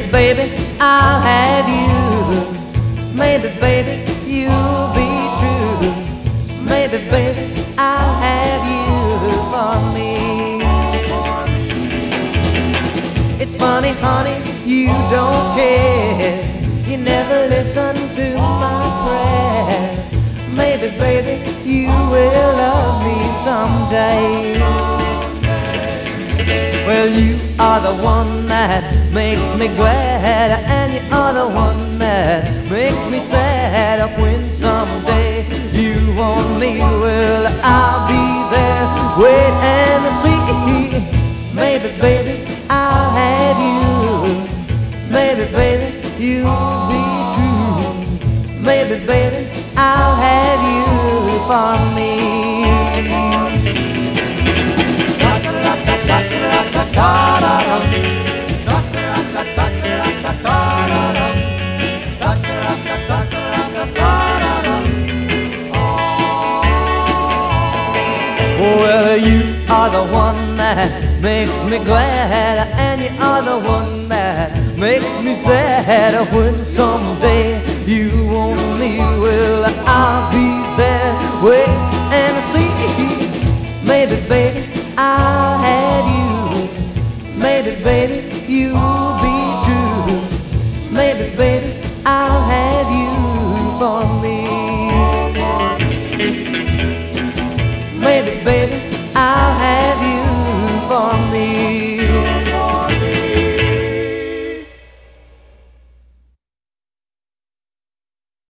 baby, I'll have you. Maybe, baby, you'll be true. Maybe, baby, I'll have you for me. It's funny, honey, you don't care. You never listen to my prayer. Maybe, baby, you will love me someday. Well, you are the one that makes me glad, and you are the one that makes me sad. When someday you want me, well, I'll be there, wait and see. Maybe, baby, I'll have you. Maybe, baby, you'll be true. Maybe, baby, I'll have you for me. Well, you are the one that makes me glad, and you are the one that makes me sad. When someday you want me, well, I'll be there, wait and see. Maybe, baby, I'll